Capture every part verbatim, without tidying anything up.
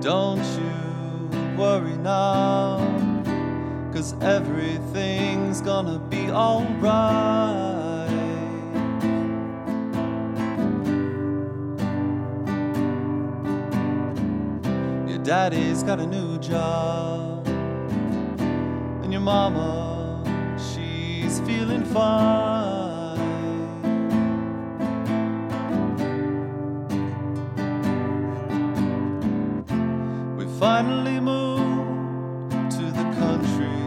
Don't you worry now, 'cause everything's gonna be alright. Your daddy's got a new job, and your mama, she's feeling fine. We finally moved to the country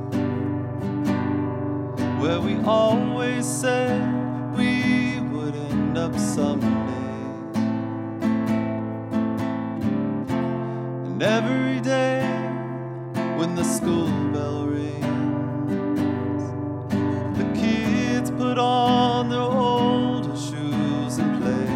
where we always said we would end up someday. And every day when the school bell rings, the kids put on their older shoes and play.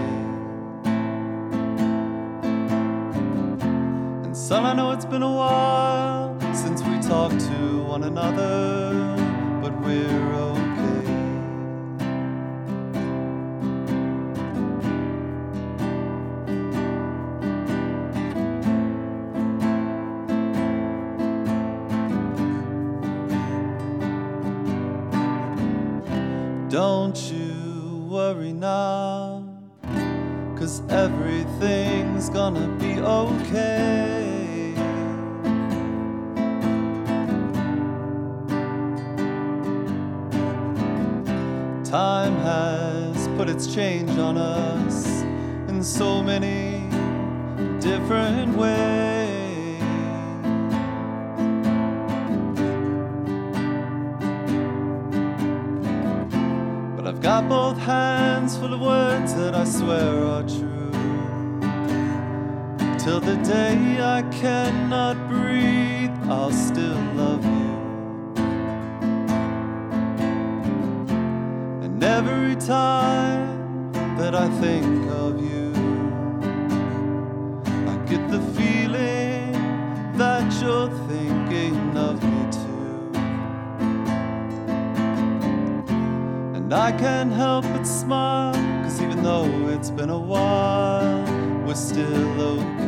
And son, I know it's been a while since we talked to one another, but we're okay. Don't you worry now, 'cause everything's gonna be okay. Time has put its change on us in so many different ways. But I've got both hands full of words that I swear are true. Till the day I cannot breathe, I'll still love you. Every time that I think of you, I get the feeling that you're thinking of me too. And I can't help but smile, 'cause even though it's been a while, we're still okay.